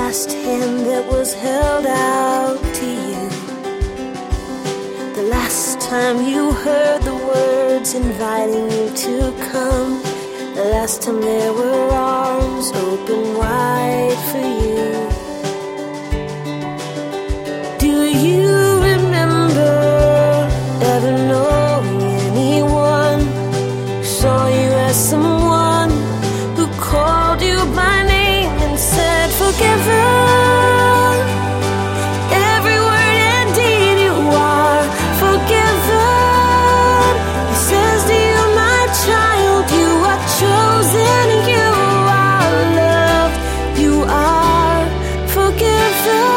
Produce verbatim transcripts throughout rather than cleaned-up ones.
last hand that was held out to you, the last time you heard the words inviting you to come, the last time there were arms open wide for you. Do you remember ever knowing anyone who saw you as someone who called you by name and said forgiven? Every word and deed you are forgiven. He says to you, my child, you are chosen, you are loved, you are forgiven.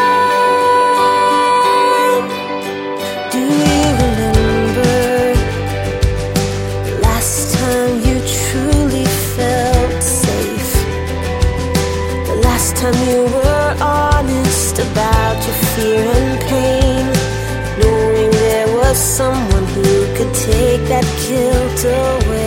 Do you remember the last time you truly felt safe? The last time you were honest about your fear and pain, knowing there was someone who could take that guilt away?